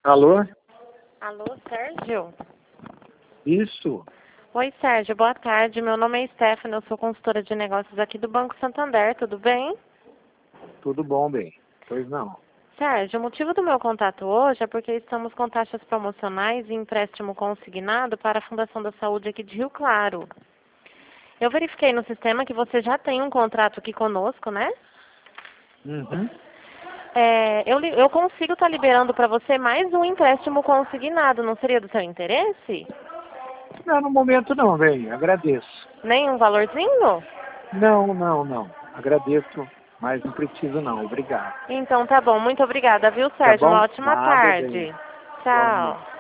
Alô? Alô, Sérgio? Isso. Oi, Sérgio, boa tarde. Meu nome é Stephanie, eu sou consultora de negócios aqui do Banco Santander, tudo bem? Tudo bom, bem? Pois não. Sérgio, o motivo do meu contato hoje é porque estamos com taxas promocionais e empréstimo consignado para a Fundação da Saúde aqui de Rio Claro. Eu verifiquei no sistema que você já tem um contrato aqui conosco, né? Uhum. Eu consigo estar liberando para você mais um empréstimo consignado, não seria do seu interesse? Não, no momento não, bem. Agradeço. Nem um valorzinho? Não. Agradeço, mas não preciso não. Obrigado. Então tá bom, muito obrigada, viu, Tá Sérgio? Uma bom? ótima Nada, bem. tarde. Tchau. Igualmente.